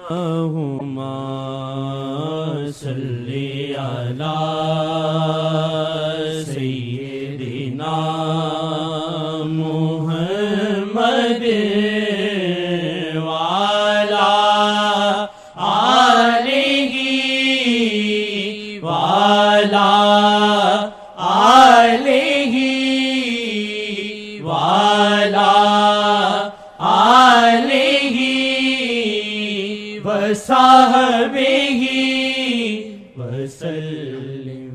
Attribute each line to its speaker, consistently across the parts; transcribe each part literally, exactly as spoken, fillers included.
Speaker 1: अल्लाहुम्मा सल्ली अला सय्यिदिना मुहम्मद वाला आलिही वाला आलिही वाला आलिही वसाहबिही वसल्लिम।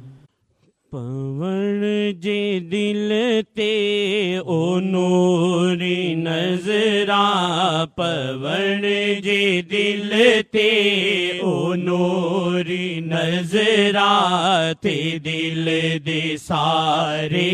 Speaker 1: पवन जे दिल ते ओ नूरी नजरा, पवन जे दिल ते ओ नूरी नजरा, ते दिल दे सारे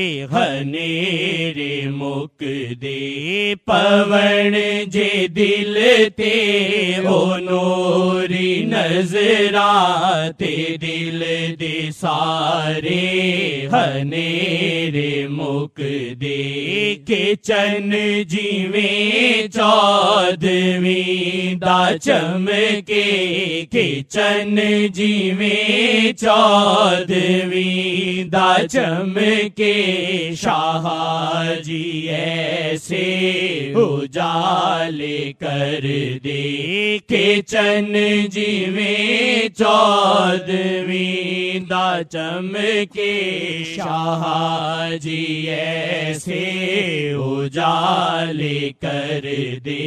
Speaker 1: हनेरे मुक दे। पवन जे दिल ते ओ नूरी नजरा, ते दिल दे सारे हनेरे मुक दे। के चन जिवें चौदहवीं दा चमके, के चन जिवें चौदहवीं दा चमके, शाह जी ऐसे उजाले कर दे। के चन जिवें चौदहवीं दा चमके, शाह जी ऐसे उजाले कर दे।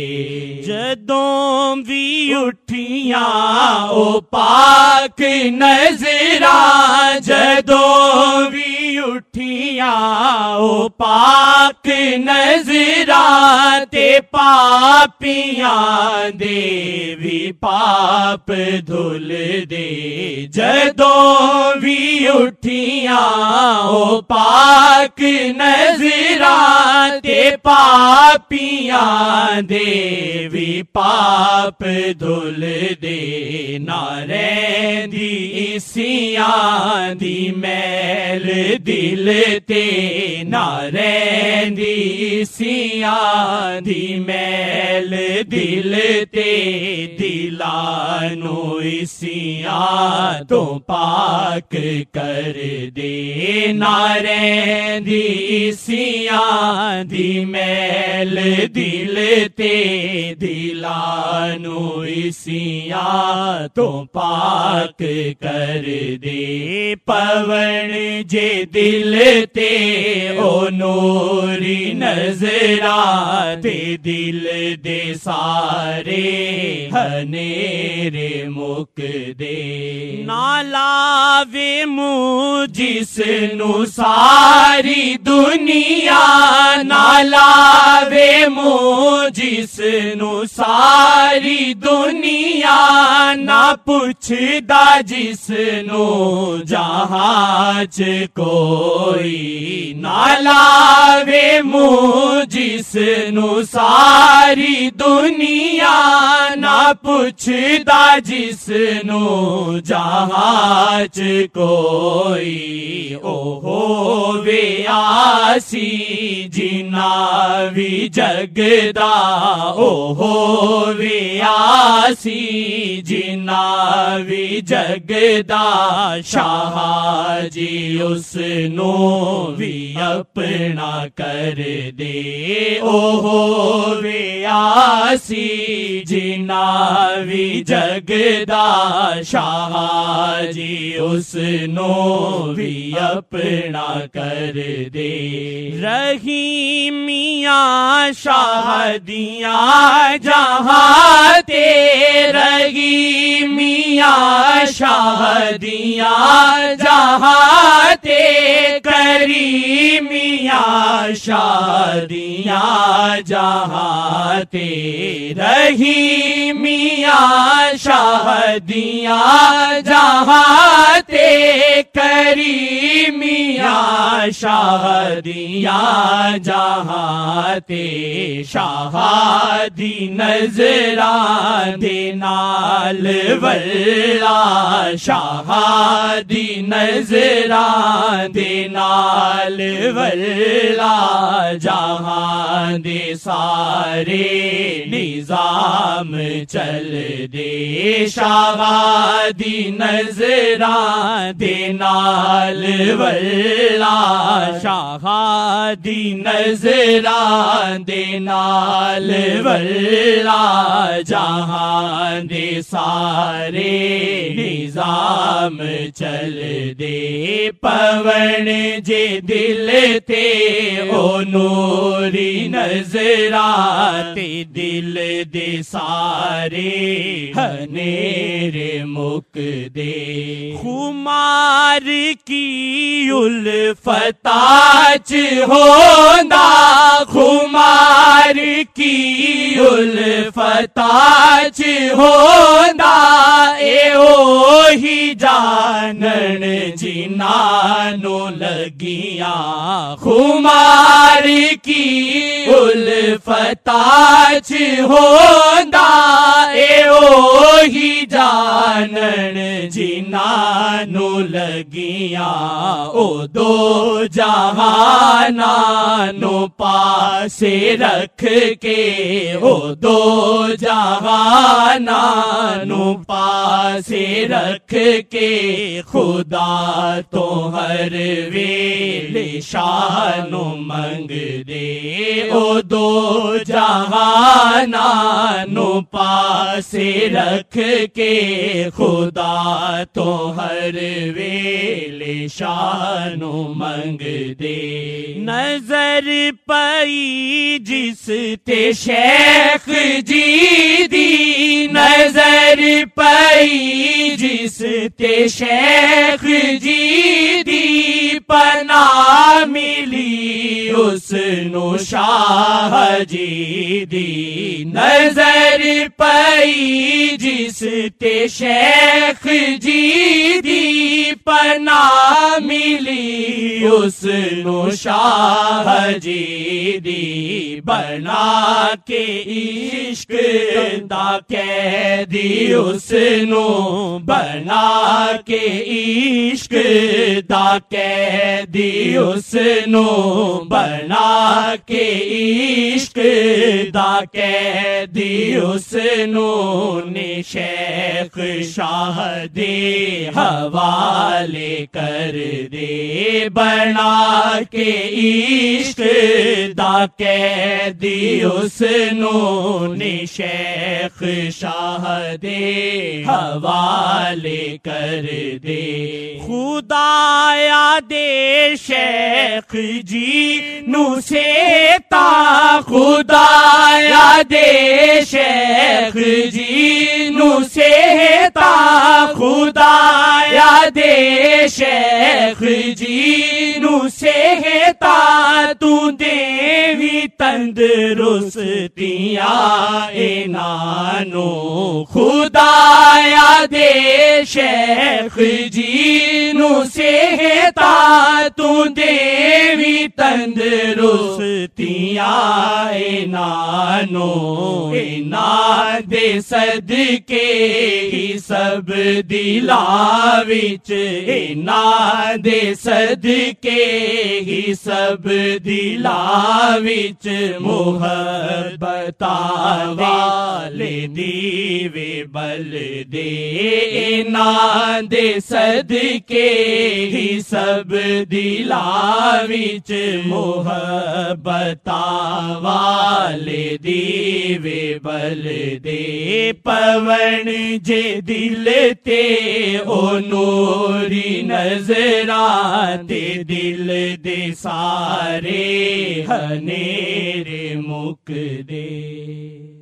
Speaker 1: जदों भी उठियां ओ पाक नजरा, जदों भी उठियां ओ पाक नजरा, ते पापियां दे भी पाप धुल दे। जदों भी उठियां ओ पाक नजरा, ते पापियां दे भी पाप धुल दे। ना रैंदी इसियां दी मैल दिल ते, ना रैंदी इसियां दी मैल दिल ते। दिलानू इसियां तो पाक कर दे। ना रैंदी इसियां दी मैल दिल ते, दिलानू इसियां तो पाक कर दे। पवन जे दिल ते ओ नूरी नजरा, ते दिल दे सारे हनेरे मुक दे। ना लावे मुँह जिसनू सारी दुनिया, ना लावे मुँह जिसनू सारी दुनिया, ना पुछदा जिसनू जहाज कोई। ना लावे मुँह जिसनू सारी दुनिया, ना पुछदा जिसनू जहाज कोई। ओहो वे आसी जिना भी जगदा, ओहो वे आसी जिना भी जगदा, शाह जी उसनू भी अपना कर दे। ओहो वे आसी जिना भी जगदा, शाह जी उसनू भी अपना कर दे। रही मियाँ शाह दिया जहाँ ते, रही मियाँ शाह दिया जहाँ ते, करी मियाँ शाह दिया जहाँ ते। रही मियाँ शाह दिया जहाँ ते, करीमिया शाहदियाँ जहाँ ते शाहदी नजरां दे नाल वल्ला शाहदी नजरां दे नाल वल्ला जहाँ दे सारे निजाम चल दे शाहदी नजरां दे नाल वल्ला शाहदी नजरां दे नाल वल्ला जहाँ दे सारे निजाम चल दे पवन जे दिल ते ओ नूरी नजरां ते दिल दे सारे हनेरे मुक दे खुमार की उल्फता च होंदा खुमार की उल्फता च होंदा ए ओही जानन जिन्हां लगियां खुमार की उल्फता च होंदा ए ओही जानन जिन्हां लगियां ओ दो जहानां पासे रख के ओ दो जहानां पासे रख के खुदा तो हर वेले शानो मंग दे ओ दो जहानां पासे रख के खुदा तो हर वेले शानो मंग दे नजर पई जिस ते शेख जी दी नजर पई जिस ते शेख जी दी पना मिली उसनु शाह जी दी नजर पई जिस ते शेख जी दी पना मिली उसनु शाह जी दी बना के इश्क दा कैदी उसनु बना के इश्क दा कैदी उसनु बना के इश्क दा कैदी उसनु ने शेख शाह दे हवाले कर दे बना के इश्क दा कैदी उसनु ने शेख शाह दे हवाले कर दे खुदाया दे शेख जी नु सेता खुदाया दे शेख जी नु सेता खुदाया दे शेख जी नु सेता तू देवी तंदरुस्तियां इनानो खुदाया दे शेख जी नु सेता तू देवी तंदरुस्तियां इनानो इना दे सदके ही सब दिला विच इना दे सदके ही सब दिला विच मुहब्बता वाले दीवे बल दे इना दे सदके ही सब दिला विच मुहब्बता वाले दीवे बल दे पवन जे दिल ते ओ नूरी नजरां ते दिल दे सारे हनेरे मुक दे।